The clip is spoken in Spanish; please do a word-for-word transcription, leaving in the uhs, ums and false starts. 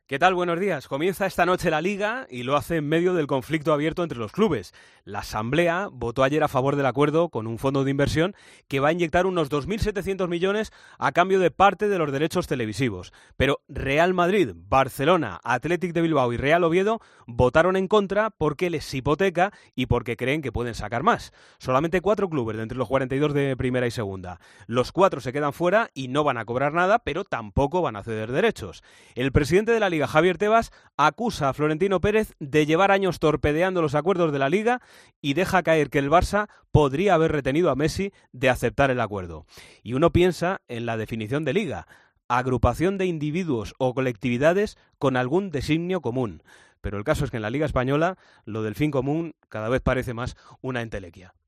¿Qué tal? Buenos días. Comienza esta noche la Liga y lo hace en medio del conflicto abierto entre los clubes. La Asamblea votó ayer a favor del acuerdo con un fondo de inversión que va a inyectar unos dos mil setecientos millones a cambio de parte de los derechos televisivos. Pero Real Madrid, Barcelona, Athletic de Bilbao y Real Oviedo votaron en contra porque les hipoteca y porque creen que pueden sacar más. Solamente cuatro clubes de entre los cuarenta y dos de primera y segunda. Los cuatro se quedan fuera y no van a cobrar nada, pero tampoco van a ceder derechos. El presidente de la Liga, Javier Tebas, acusa a Florentino Pérez de llevar años torpedeando los acuerdos de la Liga y deja caer que el Barça podría haber retenido a Messi de aceptar el acuerdo. Y uno piensa en la definición de Liga: agrupación de individuos o colectividades con algún designio común. Pero el caso es que en la Liga Española lo del fin común cada vez parece más una entelequia.